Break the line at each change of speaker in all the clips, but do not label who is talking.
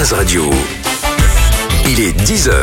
Jazz Radio. Il est 10h.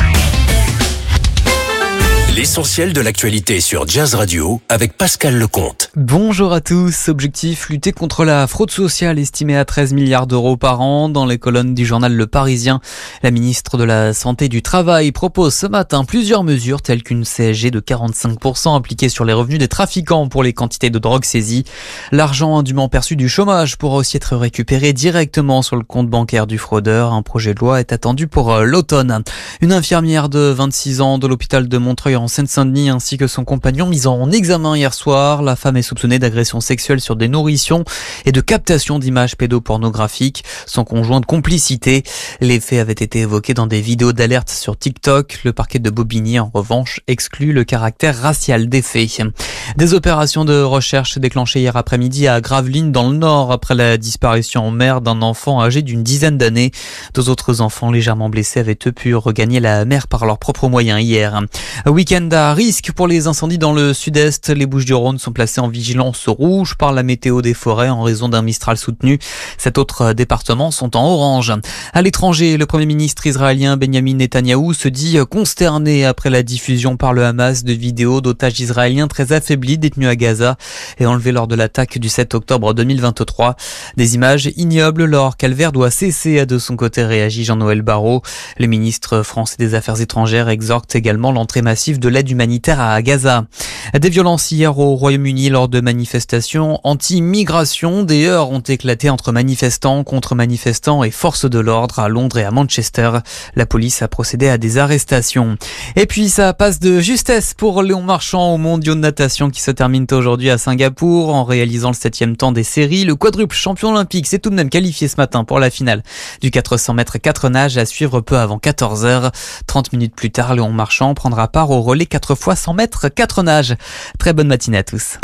L'essentiel de l'actualité sur Jazz Radio avec Pascal Lecomte.
Bonjour à tous. Objectif, lutter contre la fraude sociale estimée à 13 milliards d'euros par an. Dans les colonnes du journal Le Parisien, la ministre de la Santé et du Travail propose ce matin plusieurs mesures telles qu'une CSG de 45% appliquée sur les revenus des trafiquants pour les quantités de drogue saisies. L'argent indûment perçu du chômage pourra aussi être récupéré directement sur le compte bancaire du fraudeur. Un projet de loi est attendu pour l'automne. Une infirmière de 26 ans de l'hôpital de Montreuil en Seine-Saint-Denis ainsi que son compagnon mis en examen hier soir. La femme est soupçonnée d'agression sexuelle sur des nourrissons et de captation d'images pédopornographiques. Son conjoint de complicité. Les faits avaient été évoqués dans des vidéos d'alerte sur TikTok. Le parquet de Bobigny, en revanche, exclut le caractère racial des faits. Des opérations de recherche déclenchées hier après-midi à Gravelines dans le Nord après la disparition en mer d'un enfant âgé d'une dizaine d'années. Deux autres enfants légèrement blessés avaient eux pu regagner la mer par leurs propres moyens hier. Week-end à risque pour les incendies dans le sud-est. Les Bouches-du-Rhône sont placées en vigilance rouge par la météo des forêts en raison d'un Mistral soutenu. 7 autres départements sont en orange. À l'étranger, le Premier ministre israélien Benjamin Netanyahou se dit consterné après la diffusion par le Hamas de vidéos d'otages israéliens très affaiblis détenus à Gaza et enlevés lors de l'attaque du 7 octobre 2023. Des images ignobles, leur calvaire doit cesser, a de son côté réagi Jean-Noël Barrot. Le ministre français des Affaires étrangères exhorte également l'entrée massive de l'aide humanitaire à Gaza. Des violences hier au Royaume-Uni lors de manifestations anti-migration. Des heurts ont éclaté entre manifestants, contre-manifestants et forces de l'ordre à Londres et à Manchester. La police a procédé à des arrestations. Et puis ça passe de justesse pour Léon Marchand aux mondiaux de natation qui se terminent aujourd'hui à Singapour. En réalisant le 7e temps des séries, le quadruple champion olympique s'est tout de même qualifié ce matin pour la finale du 400 mètres 4 nages à suivre peu avant 14h. 30 minutes plus tard, Léon Marchand prendra part au relais 4 fois 100 mètres 4 nages. Très bonne matinée à tous.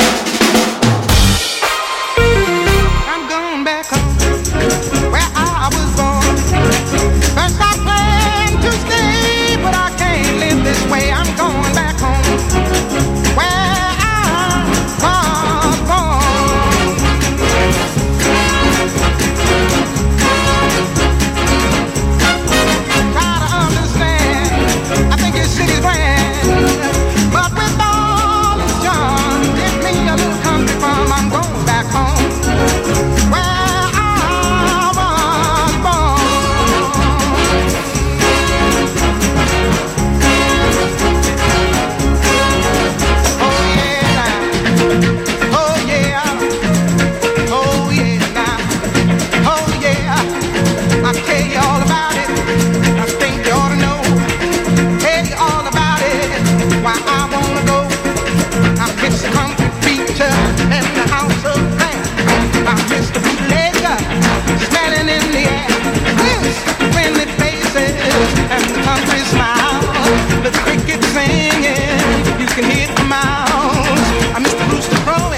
The cricket singing, you can hear the mouse. I miss the rooster crowing.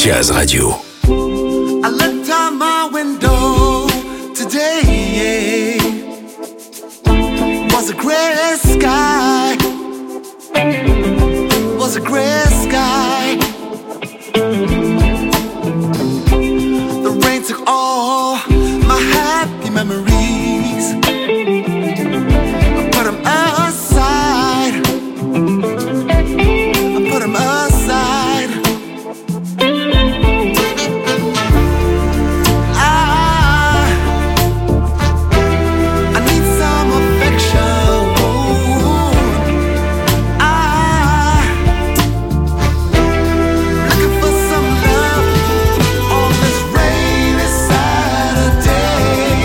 Jazz Radio.
I looked out my window today. Was a gray sky. Was a gray sky. The rain took all my happy memories. I put them aside. I put them aside. I need some affection. Looking for some love on this rainy Saturday.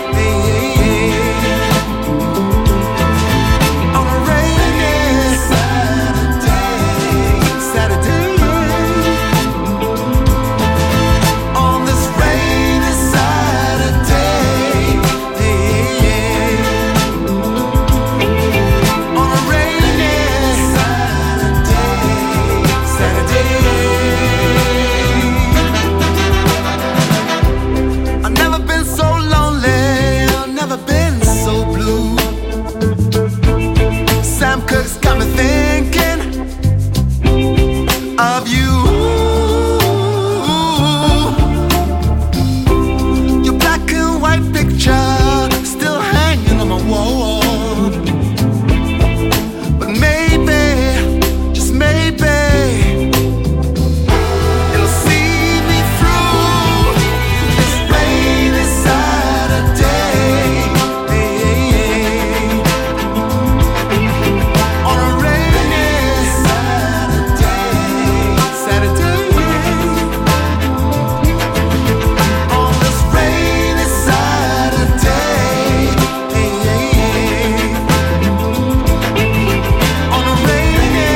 On a rainy Saturday. On this rainy Saturday. On a rainy Saturday. I've never been so lonely, I've never been so blue. Sam Cooke's got me thinking of you. Your black and white picture still hanging on my wall. But maybe, just maybe, it'll see me through this rainy Saturday. On a rainy Saturday. On this rainy Saturday. On a rainy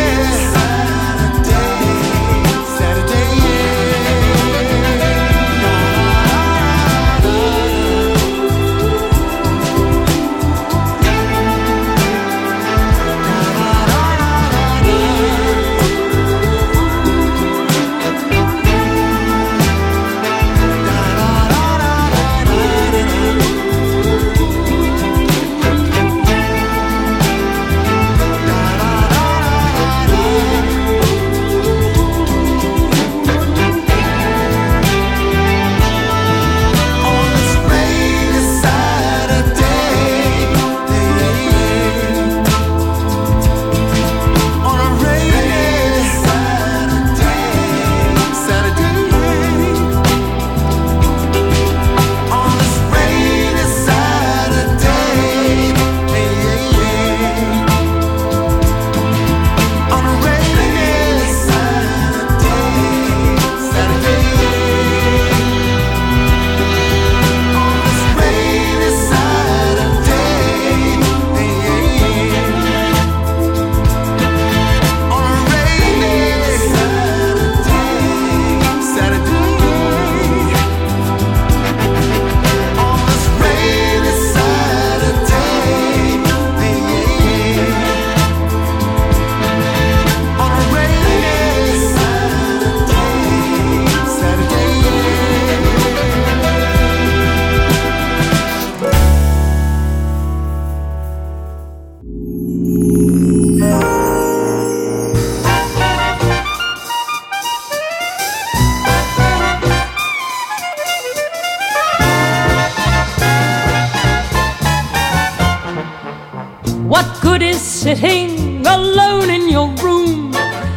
What good is sitting alone in your room?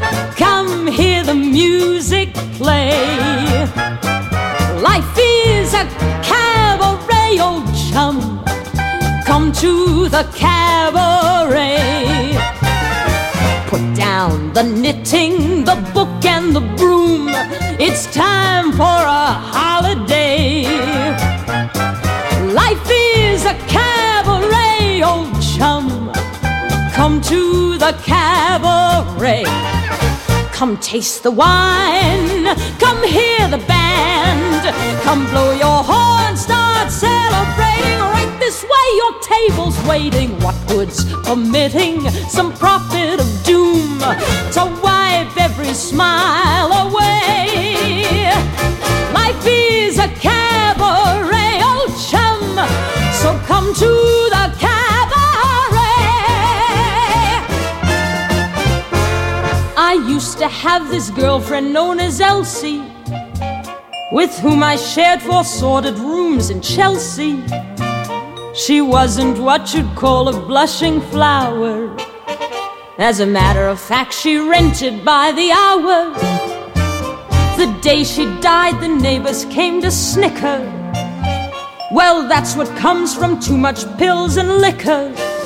Come hear the music play. Life is a cabaret, old chum. Come to the cabaret. Put down the knitting, the book and the broom. It's time for a holiday. Life is a cabaret, old chum. Come to the cabaret. Come taste the wine. Come hear the band. Come blow your horn. Start celebrating. Right this way, your table's waiting. What good's permitting some prophet of doom to wipe every smile away? to the cabaret. I used to have this girlfriend known as Elsie, with whom I shared 4 sordid rooms in Chelsea. She wasn't what you'd call a blushing flower. As a matter of fact, she rented by the hour. The day she died, the neighbors came to snicker. Well, that's what comes from too much pills and liquor.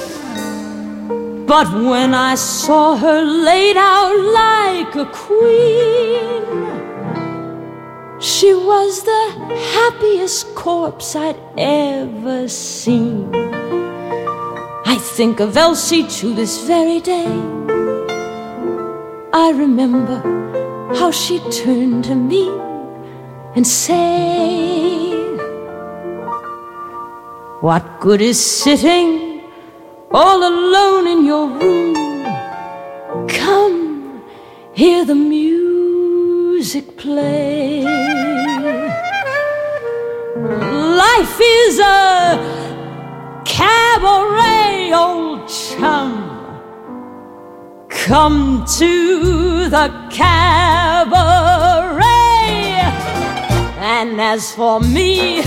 But when I saw her laid out like a queen, she was the happiest corpse I'd ever seen. I think of Elsie to this very day. I remember how she turned to me and say, what good is sitting all alone in your room? Come, hear the music play. Life is a cabaret, old chum. Come to the cabaret. And as for me,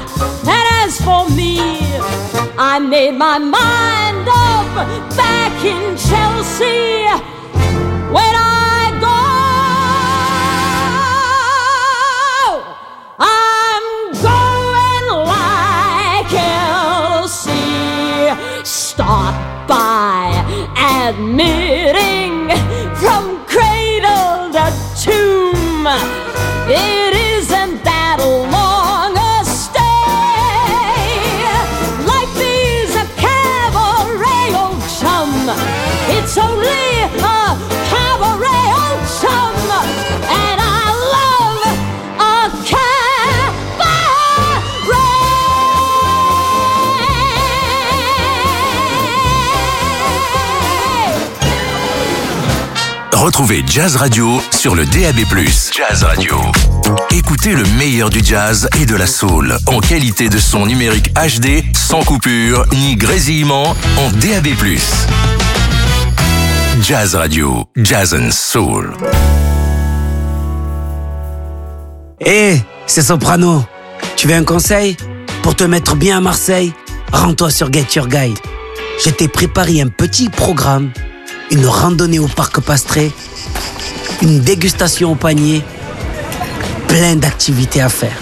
I made my mind up back in Chelsea. When I go, I'm going like Elsie. Start by admitting from cradle to tomb, it isn't that long a stay. Life is a cabaret, old chum. It's only a cabaret, old chum. And I love a cabaret.
Retrouvez Jazz Radio sur le DAB+. Jazz Radio. Écoutez le meilleur du jazz et de la soul en qualité de son numérique HD, sans coupure ni grésillement, en DAB+. Jazz Radio, Jazz and Soul.
Hé, c'est Soprano. Tu veux un conseil? Pour te mettre bien à Marseille, rends-toi sur Get Your Guide. Je t'ai préparé un petit programme, une randonnée au parc Pastré, une dégustation au panier, plein d'activités à faire.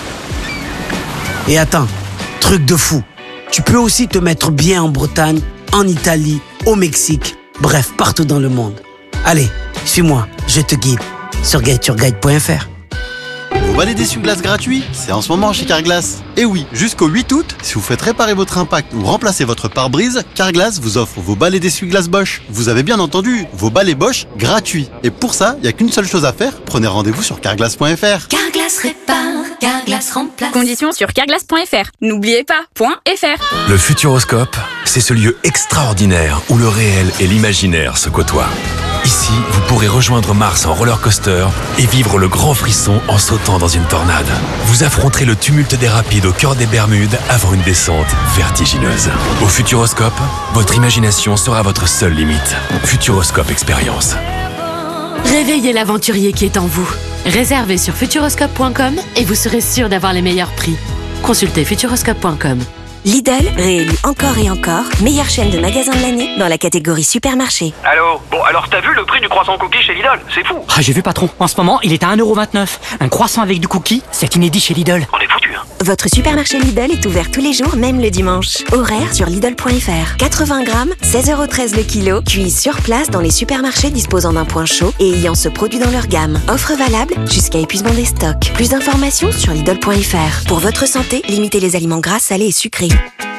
Et attends, truc de fou, tu peux aussi te mettre bien en Bretagne, en Italie, au Mexique, bref, partout dans le monde. Allez, suis-moi, je te guide sur getyourguide.fr.
Vos balais d'essuie-glace gratuits, c'est en ce moment chez Carglass. Et oui, jusqu'au 8 août, si vous faites réparer votre impact ou remplacer votre pare-brise, Carglass vous offre vos balais d'essuie-glace Bosch. Vous avez bien entendu, vos balais Bosch gratuits. Et pour ça, il n'y a qu'une seule chose à faire, prenez rendez-vous sur carglass.fr.
Carglass répare, Carglass remplace. Conditions sur carglass.fr. N'oubliez pas, .fr.
Le Futuroscope, c'est ce lieu extraordinaire où le réel et l'imaginaire se côtoient. Ici, vous pourrez rejoindre Mars en roller coaster et vivre le grand frisson en sautant dans une tornade. Vous affronterez le tumulte des rapides au cœur des Bermudes avant une descente vertigineuse. Au Futuroscope, votre imagination sera votre seule limite. Futuroscope Expérience.
Réveillez l'aventurier qui est en vous. Réservez sur futuroscope.com et vous serez sûr d'avoir les meilleurs prix. Consultez futuroscope.com.
Lidl, réélu encore et encore, meilleure chaîne de magasins de l'année dans la catégorie supermarché.
Allô? Bon, alors t'as vu le prix du croissant cookie chez Lidl? C'est fou!
Ah, j'ai vu patron, en ce moment il est à 1,29€. Un croissant avec du cookie, c'est inédit chez Lidl.
On est foutu, hein?
Votre supermarché Lidl est ouvert tous les jours, même le dimanche. Horaire sur Lidl.fr. 80 grammes, 16,13€ le kilo, cuit sur place dans les supermarchés disposant d'un point chaud et ayant ce produit dans leur gamme. Offre valable jusqu'à épuisement des stocks. Plus d'informations sur Lidl.fr. Pour votre santé, limitez les aliments gras, salés et sucrés.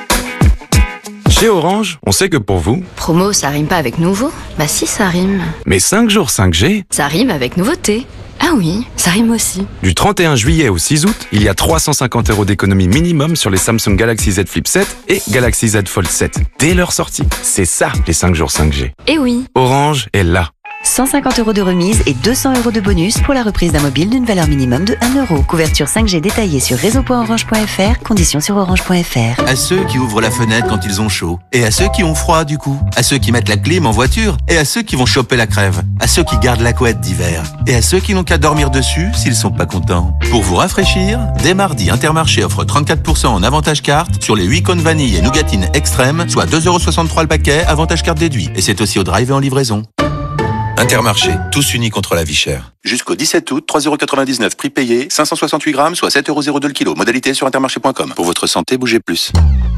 Chez Orange, on sait que pour vous...
Promo, ça rime pas avec nouveau? Bah si, ça rime.
Mais 5 jours 5G...
Ça rime avec nouveauté. Ah oui, ça rime aussi.
Du 31 juillet au 6 août, il y a 350€ d'économie minimum sur les Samsung Galaxy Z Flip 7 et Galaxy Z Fold 7. Dès leur sortie. C'est ça, les 5 jours 5G.
Eh oui.
Orange est là.
150 € de remise et 200 € de bonus pour la reprise d'un mobile d'une valeur minimum de 1 €. Couverture 5G détaillée sur réseau.orange.fr, conditions sur orange.fr.
À ceux qui ouvrent la fenêtre quand ils ont chaud, et à ceux qui ont froid du coup, à ceux qui mettent la clim en voiture, et à ceux qui vont choper la crève, à ceux qui gardent la couette d'hiver, et à ceux qui n'ont qu'à dormir dessus s'ils sont pas contents. Pour vous rafraîchir, dès mardi, Intermarché offre 34% en avantage carte sur les 8 cônes vanille et nougatine extrême, soit 2,63 € le paquet, avantage carte déduit. Et c'est aussi au drive et en livraison.
Intermarché, tous unis contre la vie chère.
Jusqu'au 17 août, 3,99 € prix payé, 568 grammes, soit 7,02 € le kilo. Modalité sur intermarché.com. Pour votre santé, bougez plus.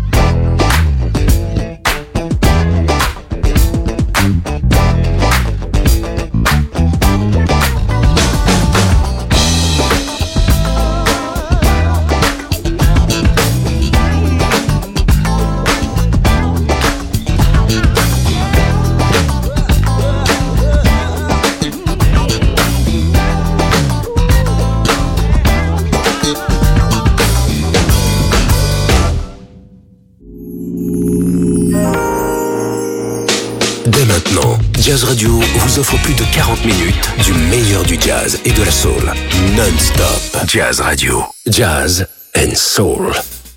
Dès maintenant, Jazz Radio vous offre plus de 40 minutes du meilleur du jazz et de la soul. Non-stop. Jazz Radio. Jazz and soul.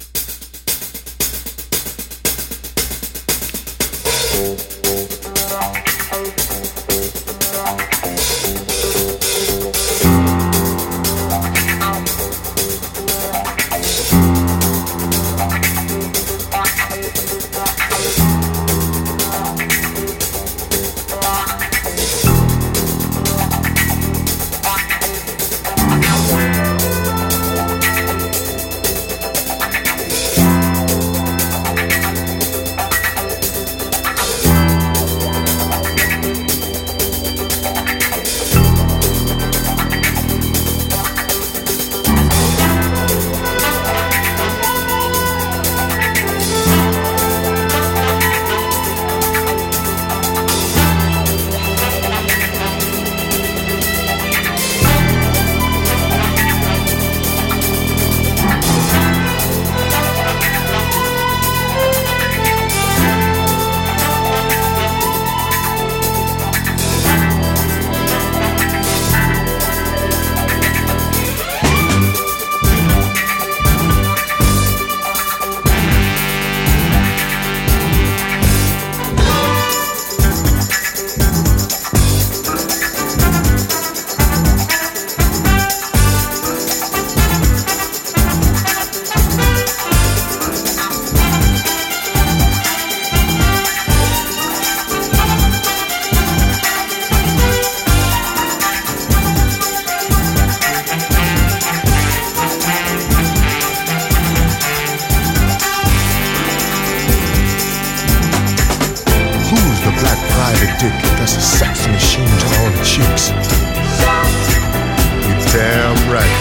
That's a sex machine to all the chicks. You're damn right.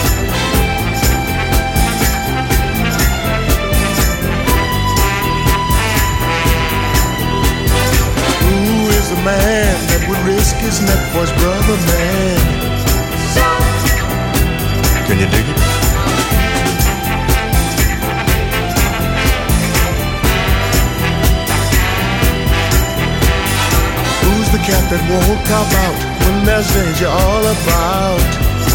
Who is the man that would risk his neck for his brother, man? Can you dig it? The cat that won't cop out when there's danger all about.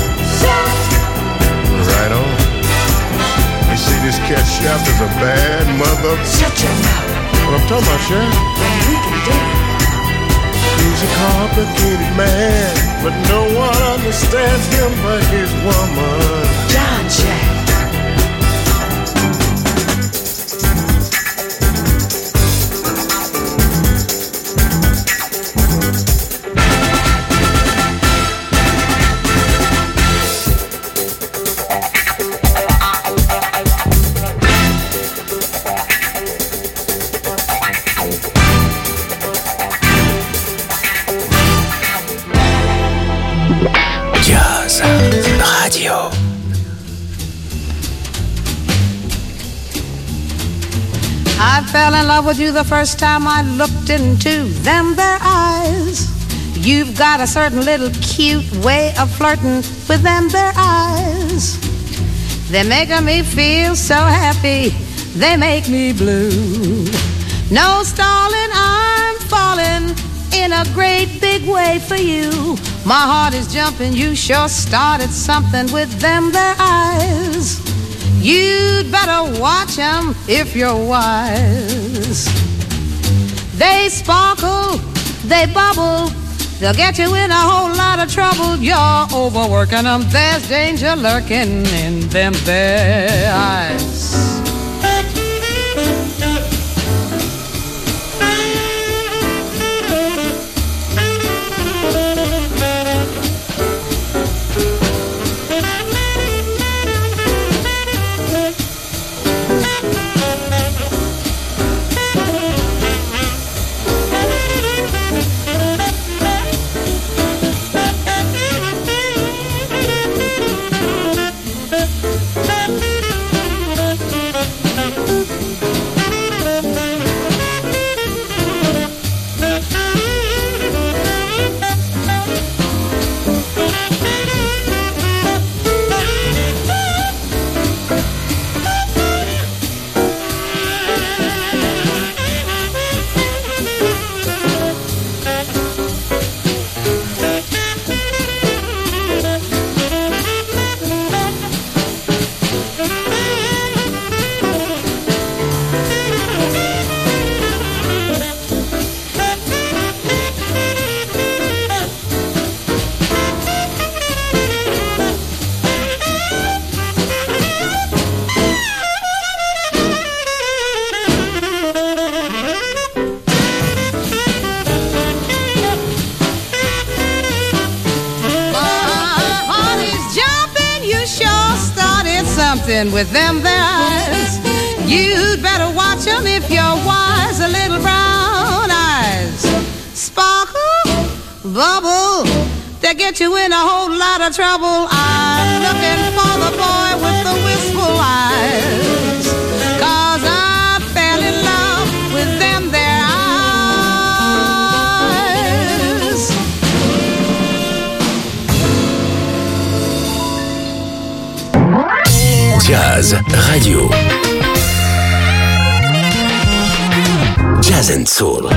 Right on. You see, this cat chef is a bad mother.
Shut your mouth.
What I'm talking about, Chef?
Then we can do it.
He's a complicated man, but no one understands him but his woman.
John Jack.
Jazz Radio.
I fell in love with you the first time I looked into them there eyes. You've got a certain little cute way of flirting with them there eyes. They're making me feel so happy, they make me blue. No stalling, I'm falling in a great big way for you. My heart is jumping, you sure started something with them there eyes. You'd better watch them if you're wise. They sparkle, they bubble, they'll get you in a whole lot of trouble. You're overworking them, there's danger lurking in them there eyes. With them there eyes, you'd better watch them if you're wise. A little brown eyes, sparkle, bubble, they get you in a whole lot of trouble. I'm looking for the boy with the wistful eyes, 'cause I fell in love with them there eyes.
Jazz Radio. Jazz and Soul.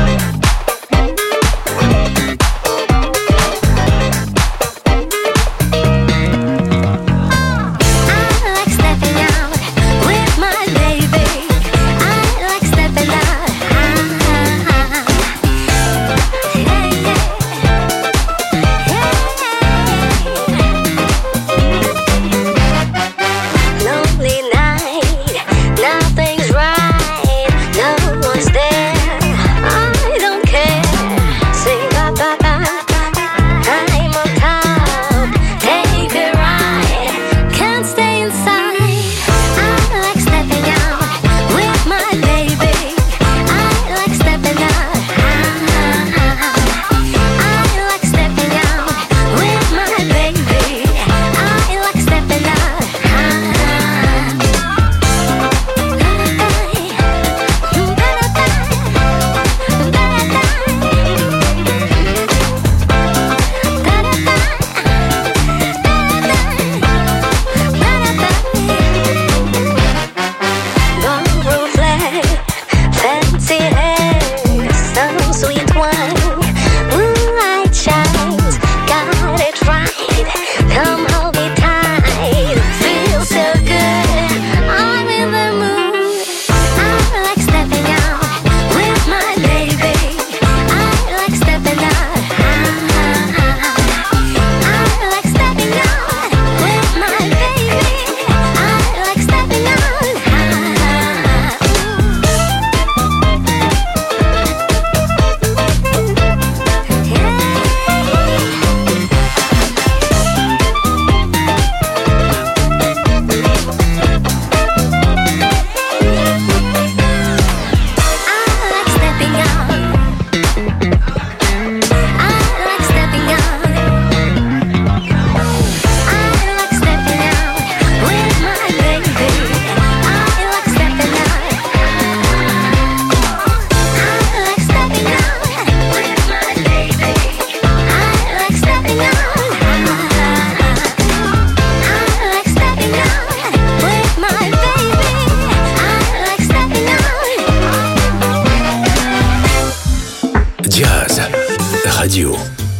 Radio.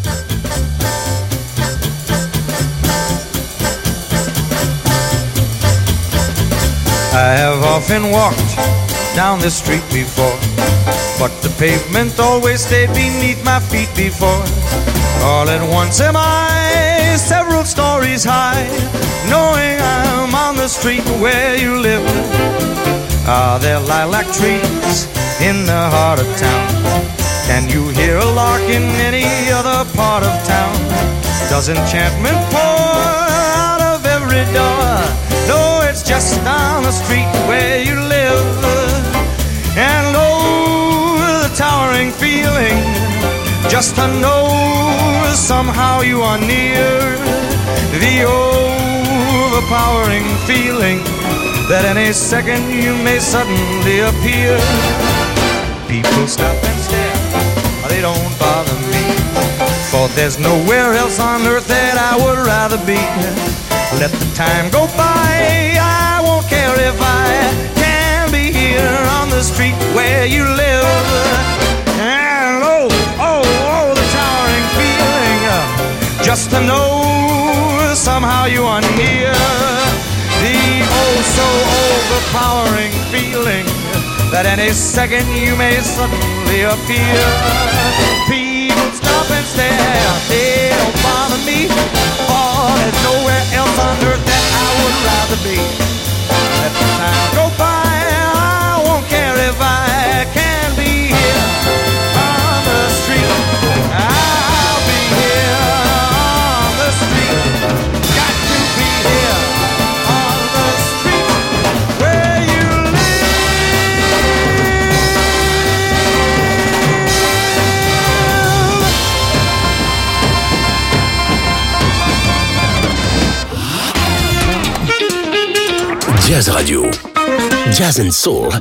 I have often walked down this street before, but the pavement always stayed beneath my feet before. All at once am I several stories high, knowing I'm on the street where you live. Are there lilac trees in the heart of town? Can you hear a lark in any other part of town? Does enchantment pour out of every door? No, it's just down the street where you live. And oh, the towering feeling, just to know somehow you are near. The overpowering feeling that any second you may suddenly appear. People stop and stare, they don't bother me, for there's nowhere else on earth that I would rather be. Let the time go by, I won't care if I can be here on the street where you live. And oh, the towering feeling, just to know somehow you are near. The oh so overpowering feeling that any second you may suddenly appear. People stop and stare, they don't bother me, for there's nowhere else on earth that I would rather be. Let the time go by, I won't care if I can be here on the street. I'll be here on the street. Got to be here on the street where you
Jazz Radio. Jazz and Soul.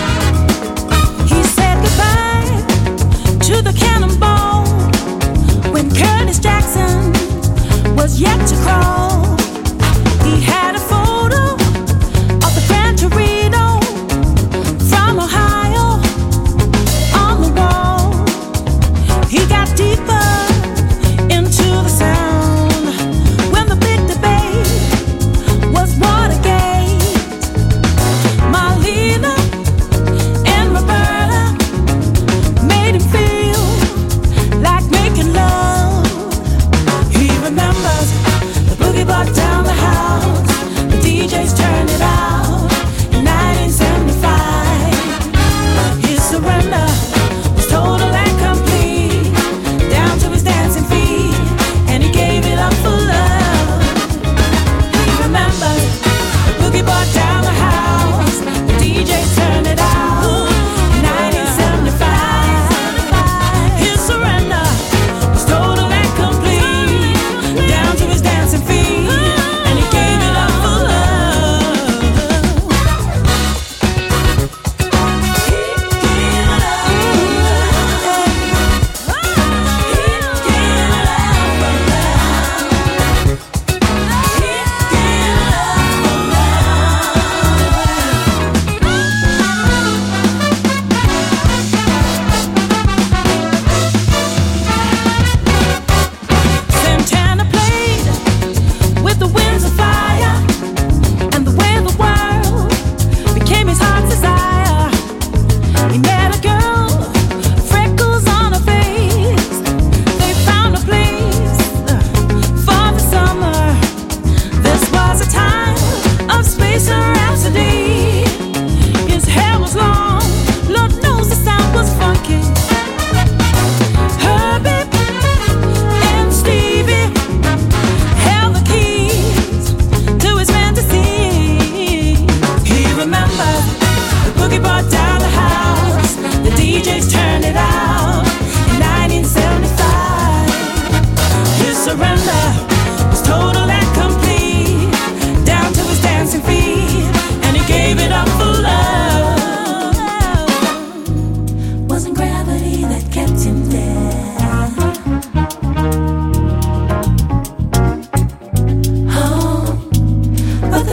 He said goodbye to the cannonball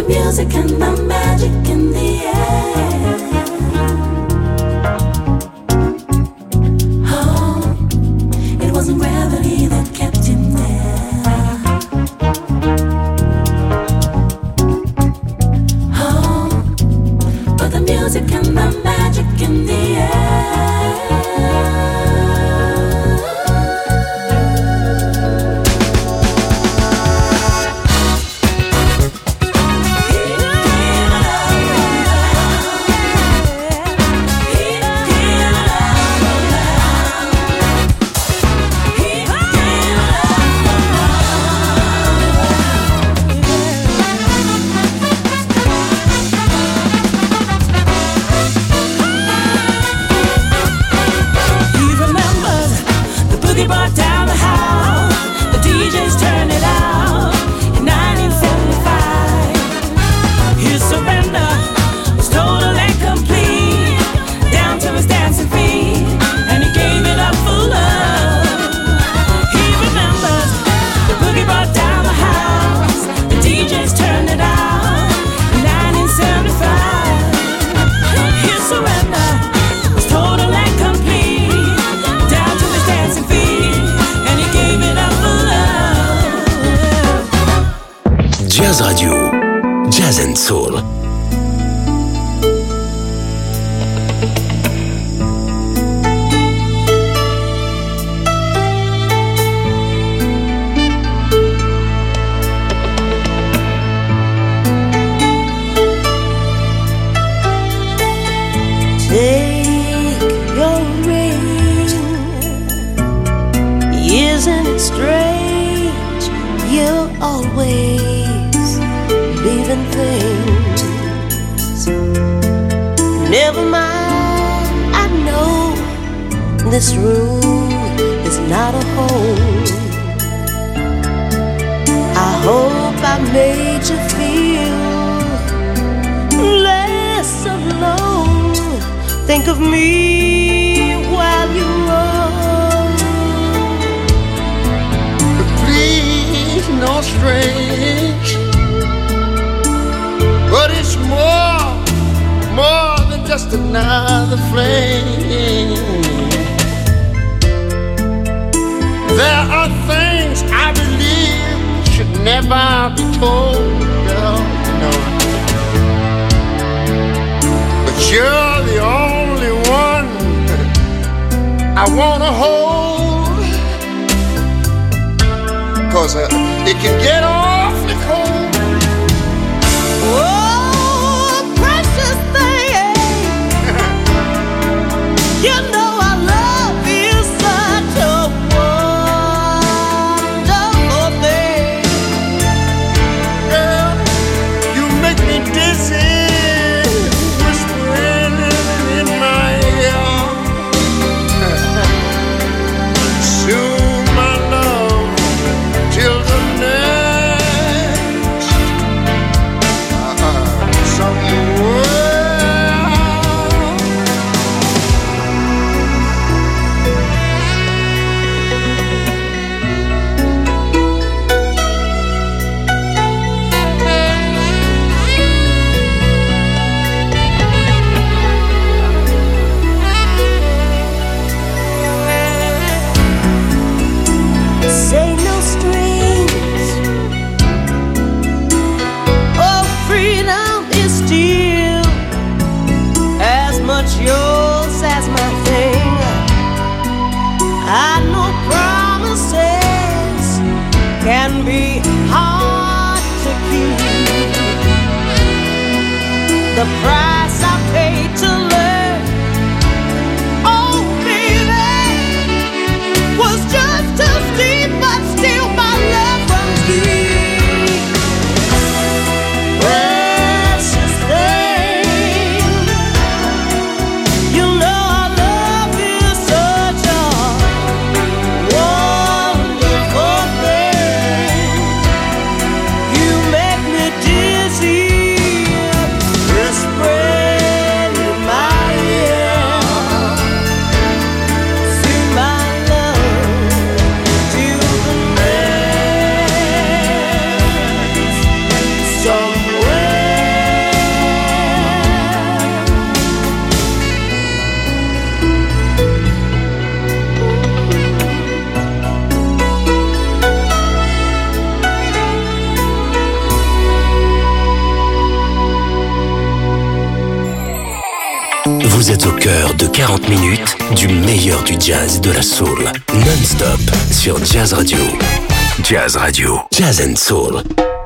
music and the magic in the air. Oh, it wasn't gravity that kept him there. Oh, but the music and the magic in the air.
Jazz Radio, Jazz and Soul.
Take your ring. Isn't it strange? You're always leaving things. Never mind, I know this room is not a home. I hope I made you feel less alone. Think of me while you roll.
But please, no strange. But it's more than just another flame. There are things I believe should never be told, girl, you know. But you're the only one I wanna hold, 'cause it can get awfully cold.
Oh, precious thing, you know I love you such a wonderful thing.
Girl, you make me dizzy, whispering in my ear. Soon, my love, till the next somewhere.
Say no strings. Oh, freedom is still as much yours as my thing. I know promises can be hard to keep. The price I paid to learn, oh baby, was just too steep, but still my love runs deep. Precious thing, you know I love you such a wonderful thing. You make me dizzy, whispering
Vous êtes au cœur de 40 minutes du meilleur du jazz et de la soul. Non-stop sur Jazz Radio. Jazz Radio. Jazz and Soul.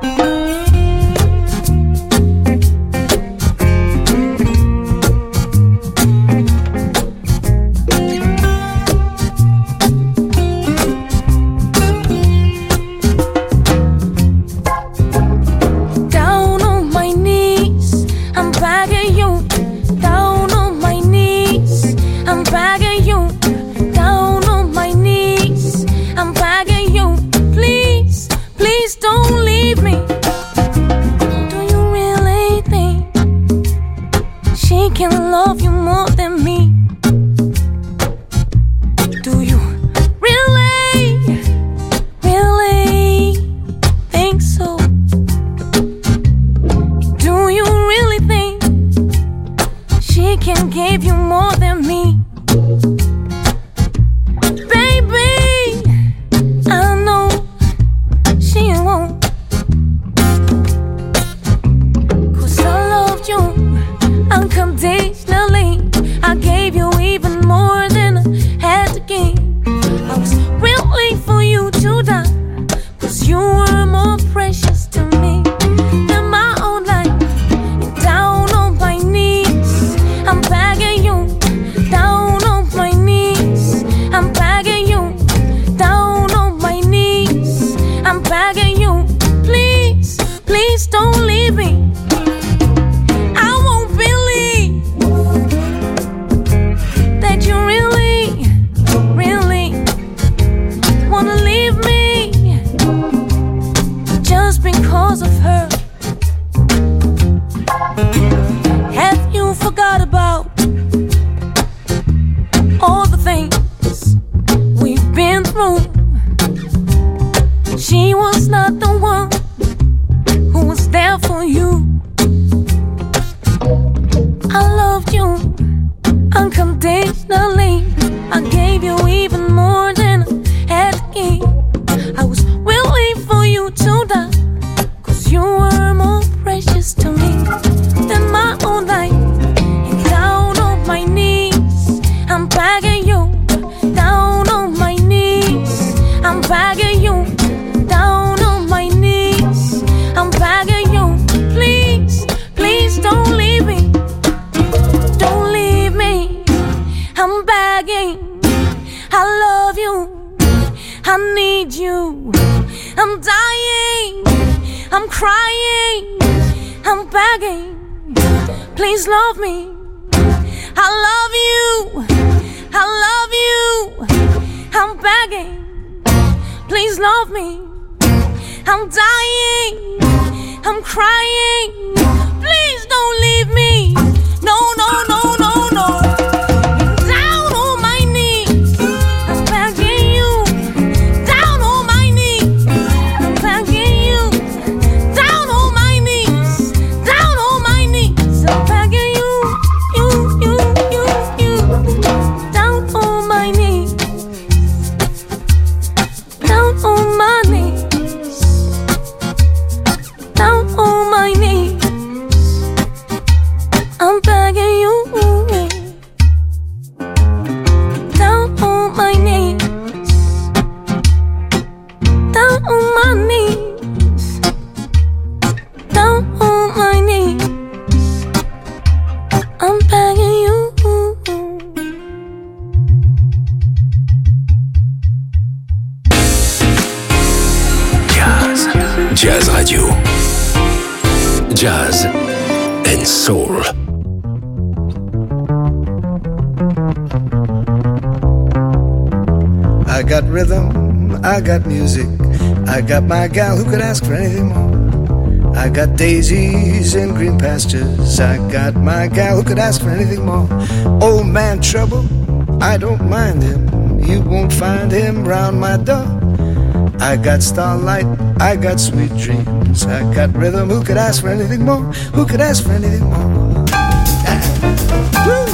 Jazz Radio. Jazz and Soul.
I got rhythm, I got music, I got my gal who could ask for anything more. I got daisies in green pastures, I got my gal who could ask for anything more. Old man Trouble, I don't mind him, you won't find him round my door. I got starlight, I got sweet dreams, I got rhythm, who could ask for anything more? Who could ask for anything more? Woo!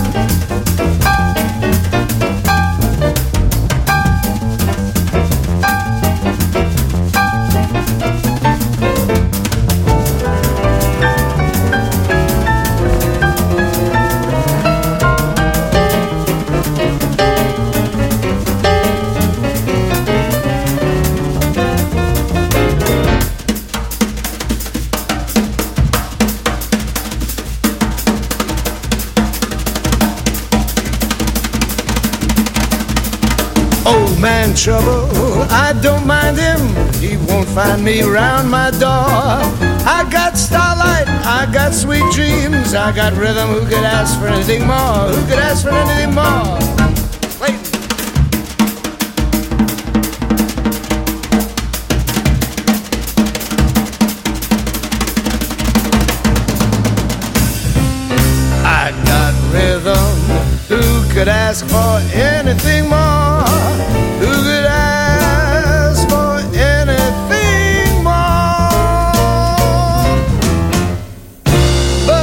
in trouble, I don't mind him. He won't find me round my door. I got starlight, I got sweet dreams, I got rhythm. Who could ask for anything more? Who could ask for anything more? Clayton. I got rhythm. Who could ask for anything more? Who could ask for anything more? But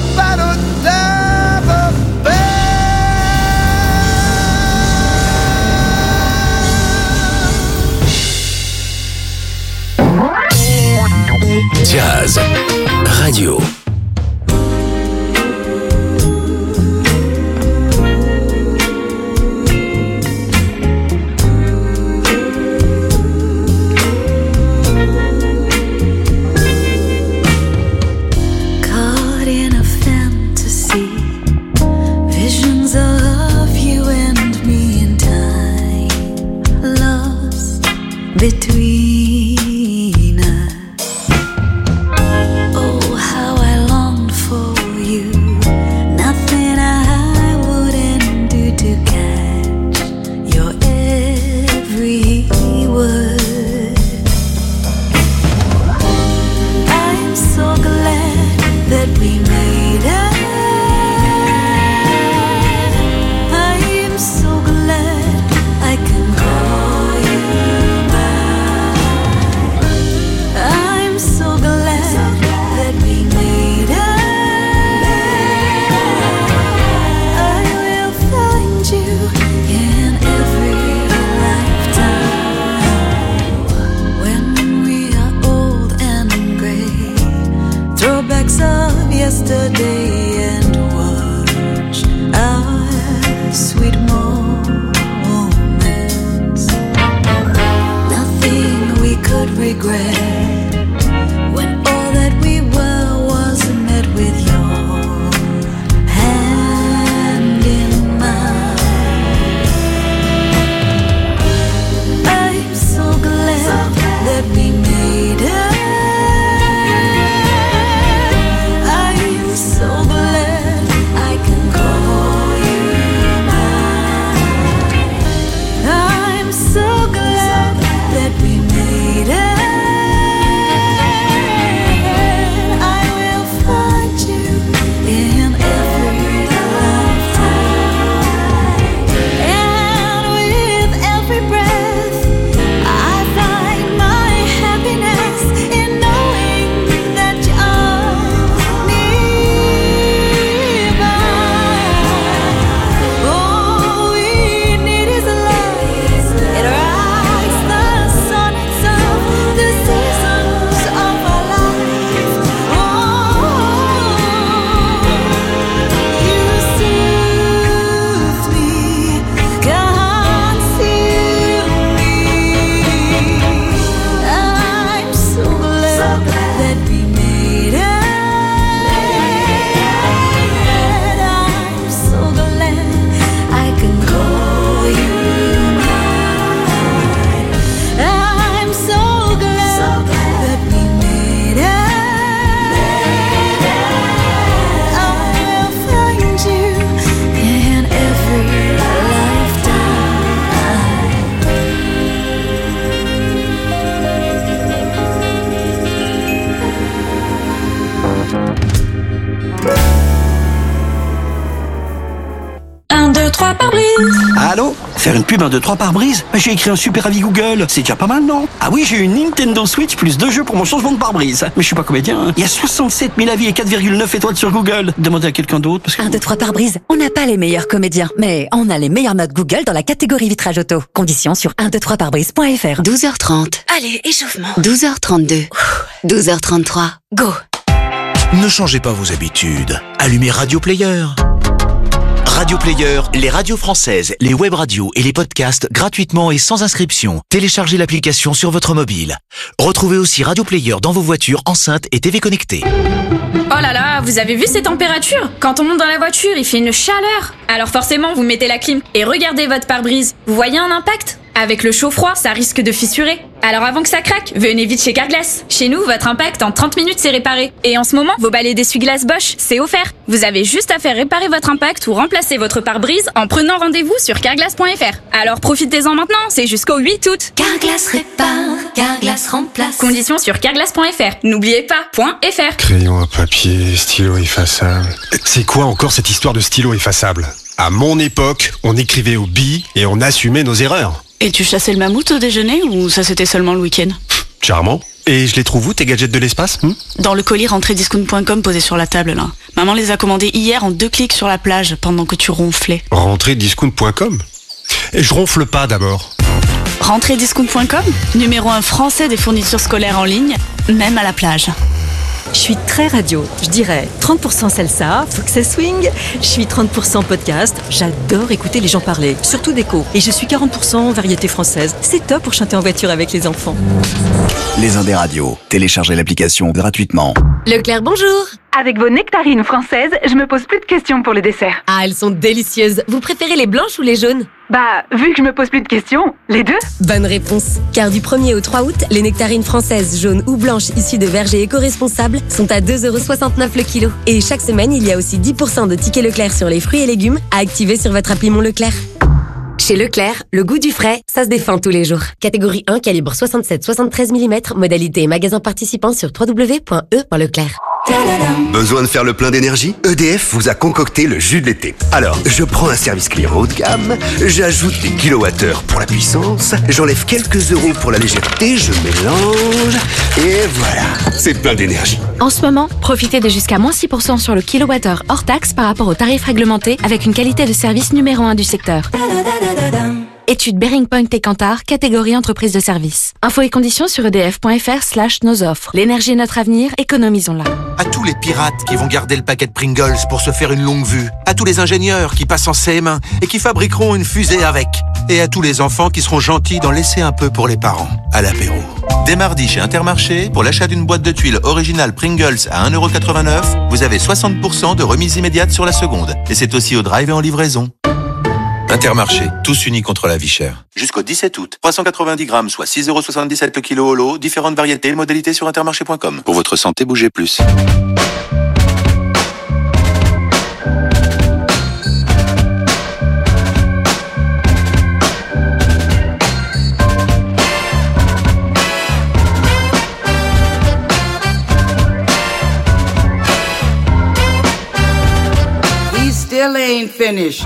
Jazz Radio.
Between us, oh, how I longed for you. Nothing I wouldn't do to catch your every word. I'm so glad that we made it. I'm so glad I can call you. I'm so glad that we made it. I will find you in every lifetime. When we are old and gray, throwbacks of yesterday, and watch our sweet moments. Nothing we could regret.
Allô ? Faire une pub 1, 2, 3 par brise ? J'ai écrit un super avis Google, c'est déjà pas mal, non ? Ah oui, j'ai eu une Nintendo Switch plus 2 jeux pour mon changement de pare-brise. Mais je suis pas comédien, hein. Il y a 67 000 avis et 4,9 étoiles sur Google. Demandez à quelqu'un d'autre parce que...
1, 2, 3 par brise, on n'a pas les meilleurs comédiens, mais on a les meilleures notes Google dans la catégorie vitrage auto. Conditions sur 123parbrise.fr.
12h30.
Allez, échauffement.
12h32. 12h33.
Go.
Ne changez pas vos habitudes. Allumez Radio Player. Radio Player, les radios françaises, les web radios et les podcasts gratuitement et sans inscription. Téléchargez l'application sur votre mobile. Retrouvez aussi Radio Player dans vos voitures, enceintes et TV connectées.
Oh là là, vous avez vu ces températures? Quand on monte dans la voiture, il fait une chaleur. Alors forcément, vous mettez la clim et regardez votre pare-brise. Vous voyez un impact? Avec le chaud-froid, ça risque de fissurer. Alors avant que ça craque, venez vite chez Carglass. Chez nous, votre impact en 30 minutes c'est réparé. Et en ce moment, vos balais d'essuie-glace Bosch, c'est offert. Vous avez juste à faire réparer votre impact ou remplacer votre pare-brise en prenant rendez-vous sur carglass.fr. Alors profitez-en maintenant, c'est jusqu'au 8 août.
Carglass répare, Carglass remplace.
Conditions sur carglass.fr. N'oubliez pas, .fr.
Crayon à papier, stylo effaçable. C'est quoi encore cette histoire de stylo effaçable? À mon époque, on écrivait au billes et on assumait nos erreurs.
Et tu chassais le mammouth au déjeuner ou ça c'était seulement le week-end?
Charmant. Et je les trouve où tes gadgets de l'espace?
Dans le colis rentrediscount.com posé sur la table là. Maman les a commandés hier en 2 clics sur la plage pendant que tu ronflais.
Rentrediscount.com? Et je ronfle pas d'abord.
Rentrediscount.com, numéro 1 français des fournitures scolaires en ligne, même à la plage.
Je suis très radio, je dirais 30% salsa, Fox Swing, je suis 30% podcast, j'adore écouter les gens parler, surtout d'écho. Et je suis 40% variété française, c'est top pour chanter en voiture avec les enfants.
Les Indés Radio, téléchargez l'application gratuitement.
Leclerc, bonjour. Avec vos nectarines françaises, je me pose plus de questions pour le dessert.
Ah, elles sont délicieuses. Vous préférez les blanches ou les jaunes?
Bah, vu que je me pose plus de questions, les deux.
Bonne réponse. Car du 1er au 3 août, les nectarines françaises jaunes ou blanches issues de vergers éco-responsables sont à 2,69€ le kilo. Et chaque semaine, il y a aussi 10% de tickets Leclerc sur les fruits et légumes à activer sur votre appli Mon Leclerc. Chez Leclerc, le goût du frais, ça se défend tous les jours. Catégorie 1, calibre 67-73 mm, modalité et magasin participant sur www.e.leclerc.
Besoin de faire le plein d'énergie? EDF vous a concocté le jus de l'été. Alors, je prends un service client haut de gamme, j'ajoute des kilowattheures pour la puissance, j'enlève quelques euros pour la légèreté, je mélange, et voilà, c'est plein d'énergie.
En ce moment, profitez de jusqu'à moins 6% sur le kilowattheure hors taxe par rapport au tarif réglementé avec une qualité de service numéro 1 du secteur. Étude Bearing Point et Kantar, catégorie entreprise de service. Infos et conditions sur edf.fr/nos offres. L'énergie est notre avenir, économisons-la.
À tous les pirates qui vont garder le paquet de Pringles pour se faire une longue vue. À tous les ingénieurs qui passent en CM1 et qui fabriqueront une fusée avec. Et à tous les enfants qui seront gentils d'en laisser un peu pour les parents, à l'apéro. Dès mardi chez Intermarché, pour l'achat d'une boîte de tuiles originale Pringles à 1,89€, vous avez 60% de remise immédiate sur la seconde. Et c'est aussi au drive et en livraison. Intermarché, tous unis contre la vie chère. Jusqu'au 17 août, 390 grammes, soit 6,77€ le kilo au lot, différentes variétés et modalités sur intermarché.com. Pour votre santé, bougez plus.
He still ain't finished.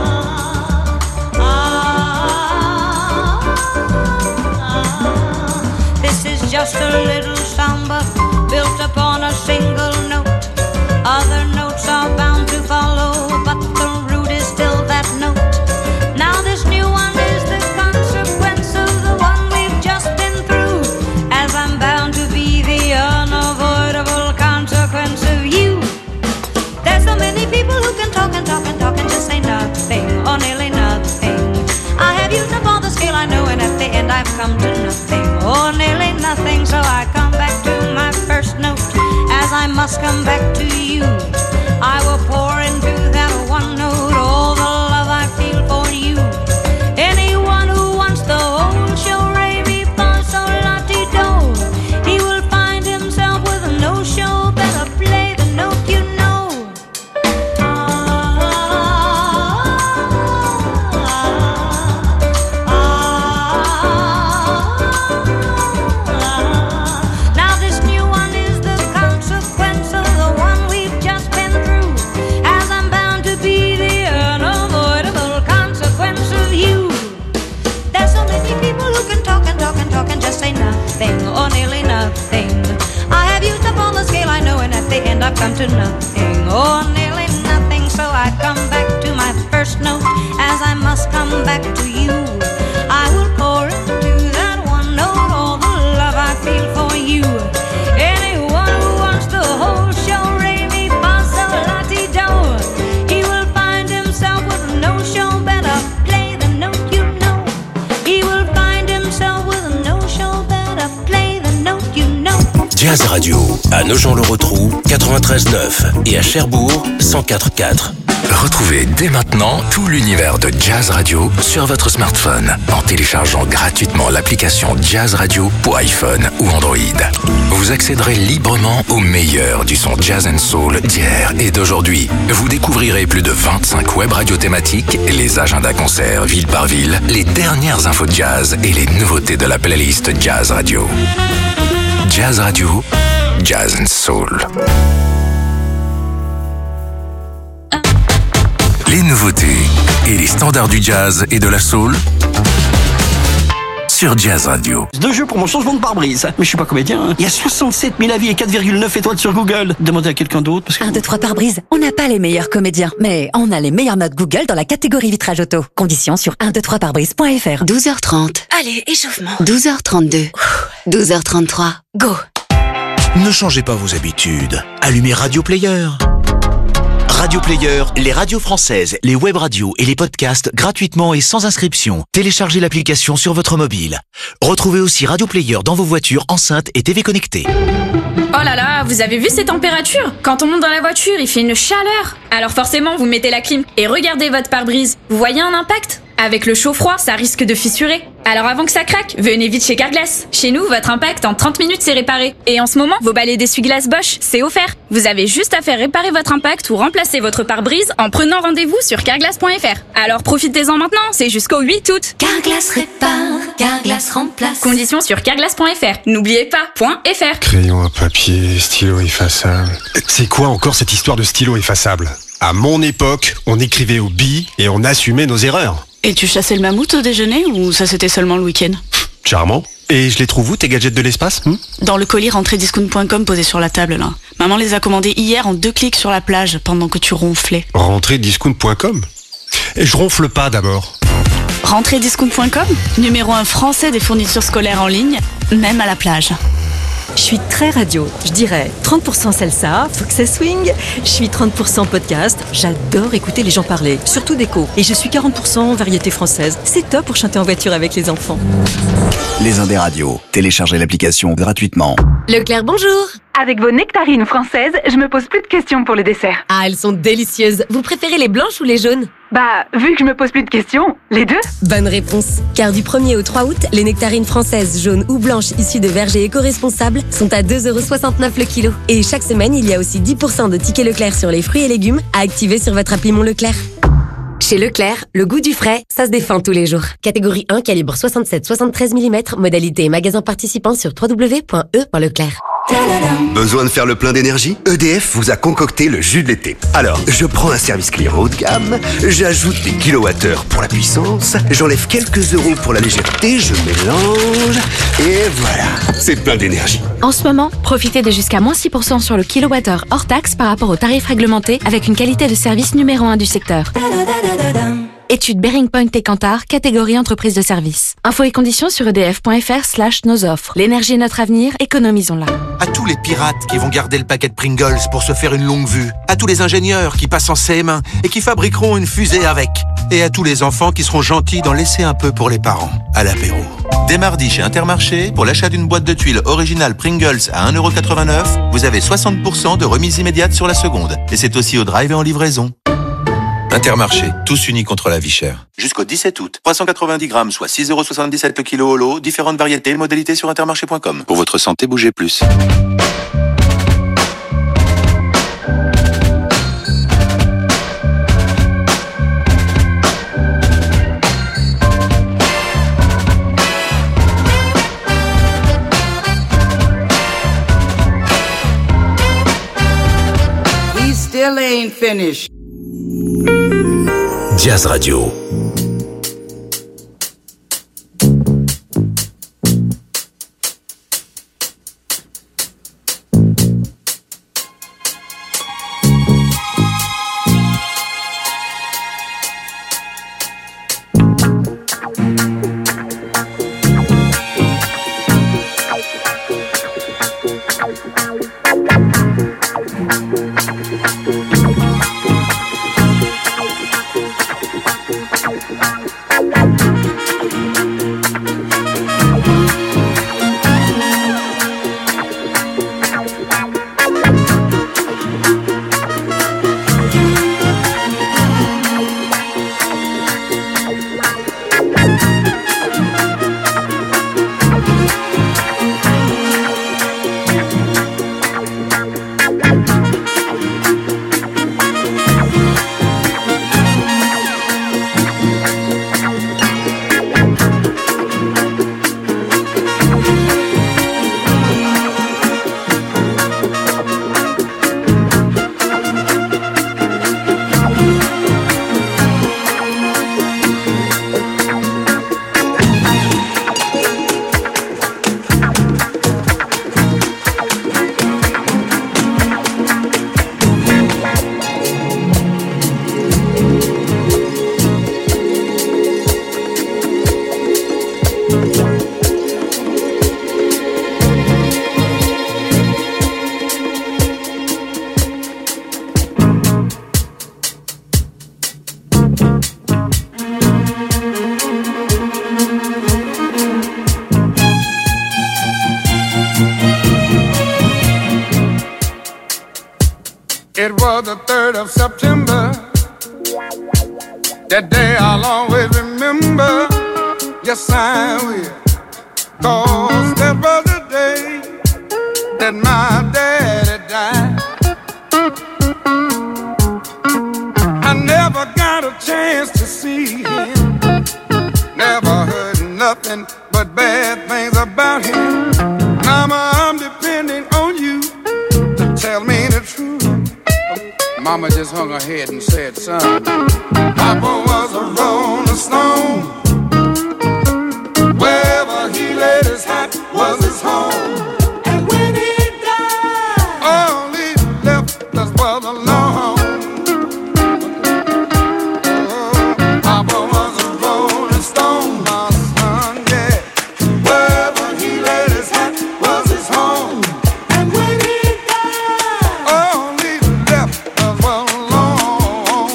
Just a little samba built upon a single note. Other notes are bound to follow, but the root is still that note. Now this new one is the consequence of the one we've just been through, as I'm bound to be the unavoidable consequence of you. There's so many people who can talk and talk and talk and just say nothing, or nearly nothing. I have used up all the skill I know, and at the end I've come to nothing, or nearly nothing. So I come back to my first note, as I must come back to you. I will pour into that one note all the love I feel for you. Anyone who wants the whole show, re mi fa sol la ti do, he will find himself with a no show. Better play the note you know. Now this new one is the consequence of the one we've just been through, as I'm bound to be the unavoidable consequence of you. There's so many people who can talk and talk and talk and just say nothing, or nearly nothing. I have used up all the skill I know, and at the end I've come to nothing, or nearly nothing. So I come back to my first note, as I must come back to you. I will pour into that one note all the love I feel for you. Anyone who wants the whole show, re mi fa sol la ti do, he will find himself with a no show. Better play the note you know. He will find himself with a no show. Better play the note you know.
Jazz Radio, à Nogent-le-Rotrou, 93.9 et à Cherbourg, 104.4. Retrouvez dès maintenant tout l'univers de Jazz Radio sur votre smartphone en téléchargeant gratuitement l'application Jazz Radio pour iPhone ou Android. Vous accéderez librement au meilleur du son jazz and soul d'hier et d'aujourd'hui. Vous découvrirez plus de 25 web radios thématiques, les agendas concerts ville par ville, les dernières infos jazz et les nouveautés de la playlist Jazz Radio. Jazz Radio, Jazz and Soul. Les nouveautés et les standards du jazz et de la soul sur Jazz Radio.
2 jeux pour mon changement de pare-brise. Mais je suis pas comédien. Il y a 67 000 avis et 4,9 étoiles sur Google. Demandez à quelqu'un d'autre parce que...
1, 2, 3 pare-brise. On n'a pas les meilleurs comédiens, mais on a les meilleures notes Google dans la catégorie vitrage auto. Conditions sur 123pare-brise.fr.
12h30.
Allez, échauffement.
12h32. 12h33. Go.
Ne changez pas vos habitudes. Allumez Radio Player. Radio Player, les radios françaises, les web radios et les podcasts gratuitement et sans inscription. Téléchargez l'application sur votre mobile. Retrouvez aussi Radio Player dans vos voitures, enceintes et TV connectées.
Oh là là, vous avez vu ces températures? Quand on monte dans la voiture, il fait une chaleur. Alors forcément, vous mettez la clim et regardez votre pare-brise. Vous voyez un impact? Avec le chaud-froid, ça risque de fissurer. Alors avant que ça craque, venez vite chez Carglass. Chez nous, votre impact en 30 minutes c'est réparé. Et en ce moment, vos balais d'essuie-glace Bosch, c'est offert. Vous avez juste à faire réparer votre impact ou remplacer votre pare-brise en prenant rendez-vous sur carglass.fr. Alors profitez-en maintenant, c'est jusqu'au 8 août.
Carglass répare, Carglass remplace.
Conditions sur carglass.fr. N'oubliez pas, .fr.
Crayon à papier, stylo effaçable. C'est quoi encore cette histoire de stylo effaçable? À mon époque, on écrivait au bi et on assumait nos erreurs.
Et tu chassais le mammouth au déjeuner ou ça c'était seulement le week-end?
Charmant. Et je les trouve où tes gadgets de l'espace?
Dans le colis rentrediscount.com posé sur la table là. Maman les a commandés hier en 2 clics sur la plage pendant que tu ronflais.
Rentrediscount.com? Et je ronfle pas d'abord.
Rentrediscount.com, numéro 1 français des fournitures scolaires en ligne, même à la plage.
Je suis très radio, je dirais 30% salsa, faut que ça swing. Je suis 30% podcast, j'adore écouter les gens parler, surtout d'écho. Et je suis 40% variété française, c'est top pour chanter en voiture avec les enfants.
Les Indes radios. Téléchargez l'application gratuitement.
Leclerc, bonjour. Avec vos nectarines françaises, je me pose plus de questions pour le dessert.
Ah, elles sont délicieuses. Vous préférez les blanches ou les jaunes?
Bah, vu que je me pose plus de questions, les deux.
Bonne réponse. Car du 1er au 3 août, les nectarines françaises jaunes ou blanches issues de vergers éco-responsables sont à 2,69€ le kilo. Et chaque semaine, il y a aussi 10% de tickets Leclerc sur les fruits et légumes à activer sur votre appli Mon Leclerc. Chez Leclerc, le goût du frais, ça se défend tous les jours. Catégorie 1, calibre 67-73 mm, modalité et magasin participant sur www.e.leclerc.
Besoin de faire le plein d'énergie? EDF vous a concocté le jus de l'été. Alors, je prends un service client haut de gamme, j'ajoute des kilowattheures pour la puissance, j'enlève quelques euros pour la légèreté, je mélange, et voilà, c'est plein d'énergie.
En ce moment, profitez de jusqu'à moins 6% sur le kilowattheure hors taxe par rapport au tarif réglementé avec une qualité de service numéro 1 du secteur. Étude Bearing Point et Kantar, catégorie entreprise de service. Infos et conditions sur edf.fr/nos offres. L'énergie est notre avenir, économisons-la.
À tous les pirates qui vont garder le paquet de Pringles pour se faire une longue vue. À tous les ingénieurs qui passent en CM1 et qui fabriqueront une fusée avec. Et à tous les enfants qui seront gentils d'en laisser un peu pour les parents, à l'apéro. Dès mardi chez Intermarché, pour l'achat d'une boîte de tuiles originale Pringles à 1,89€, vous avez 60% de remise immédiate sur la seconde. Et c'est aussi au drive et en livraison. Intermarché, tous unis contre la vie chère. Jusqu'au 17 août, 390 grammes, soit 6,77€ le kilo au lot, différentes variétés et modalités sur intermarché.com. Pour votre santé, bougez plus.
He still ain't finished.
Jazz Radio.
It was the 3rd of September. That day I'll always remember. Yes, I will. 'Cause that was the day that my daddy died. I never got a chance to see him. Never heard nothing but bad things about him. Mama, I'm depending on you to tell me the truth. Mama just hung her head and said, son, Papa was a rolling stone. Wherever he laid his hat was his home. And when he died, all he left us was alone. Papa was a rolling stone, my son, yeah. Wherever he laid his hat was his home. And when he died, all he left us was alone.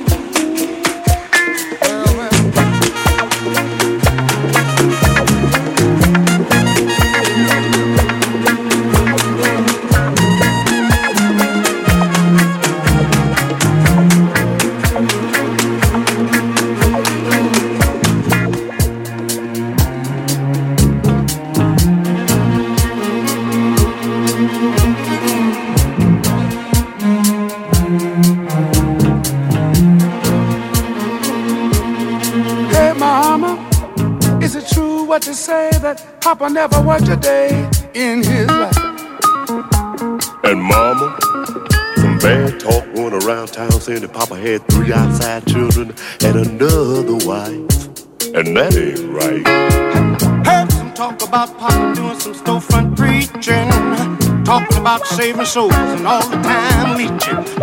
Hey, Mama, is it true what you say that Papa never worked a day in his life?
And Mama, some bad talk going around town saying that Papa had 3 outside children and another wife. And that ain't right.
Heard some talk about Papa doing some storefront preaching, talking about saving souls and all the time leeching.